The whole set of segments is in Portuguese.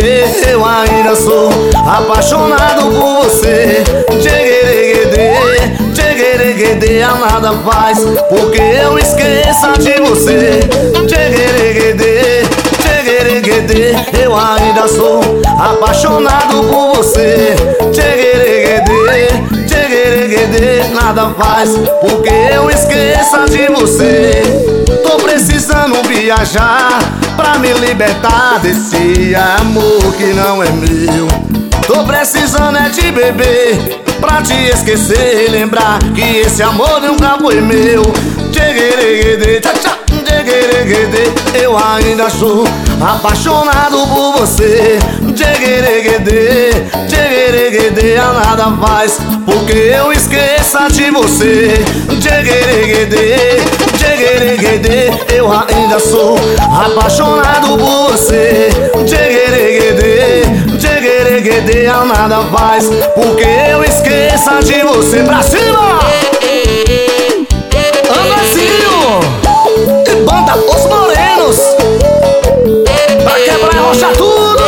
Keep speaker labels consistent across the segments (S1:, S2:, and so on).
S1: tcheguereguedê, eu ainda sou apaixonado por você. Tcheguereguedê, tcheguereguedê, a nada faz porque eu esqueça de você. Tcheguereguedê, tcheguereguedê, eu ainda sou apaixonado por você. Tcheguereguedê, tcheguereguedê, nada faz porque eu esqueça de você. Tô precisando viajar pra me libertar desse amor que não é meu. Tô precisando é de beber pra te esquecer e lembrar que esse amor nunca foi meu. Tcheguereguedê, tchá tchá, tcheguereguedê, eu ainda sou apaixonado por você. Tcheguereguedê, tcheguereguedê, a nada faz porque eu esqueça de você. Tcheguereguedê, tcheguereguedê, eu ainda sou apaixonado por você. Tcheguereguedê, tcheguereguedê, a nada faz porque eu esqueça de você. Pra cima! Andrezinho e banda Os Morenos, pra quebrar e rochar tudo.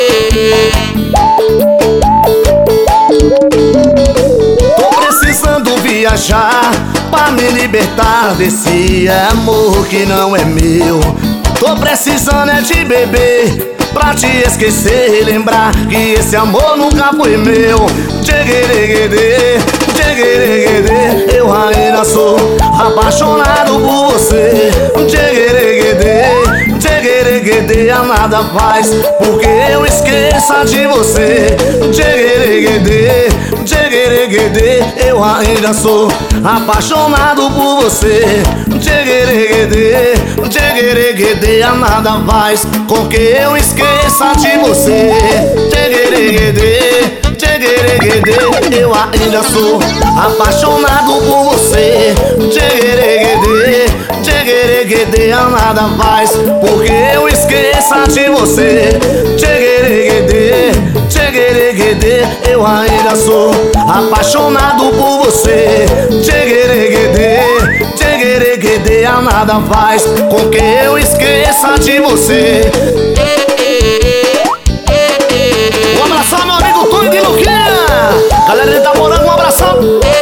S1: Tô precisando viajar pra me libertar desse amor que não é meu. Tô precisando é de beber pra te esquecer e lembrar que esse amor nunca foi meu. Tcheguereguedê, tcheguereguedê, eu ainda sou apaixonado por você. Tcheguereguedê, tcheguereguedê, a nada faz porque eu esqueça de você. Tcheguereguedê, tcheguereguedê, eu ainda sou apaixonado por você. Tcheguereguedê, tcheguereguedê, a nada faz com que eu esqueça de você. Tcheguereguedê, tcheguereguedê, eu ainda sou apaixonado por você. Tcheguereguedê, tcheguereguedê, a nada faz porque eu esqueça de você. Tcheguereguedê, tcheguereguedê, eu ainda sou apaixonado por você. Tcheguereguedê, tcheguereguedê, a nada faz com que eu esqueça de você. Um abração, meu amigo Túlio de Luquinha. Galera de Itaporanga, um abração.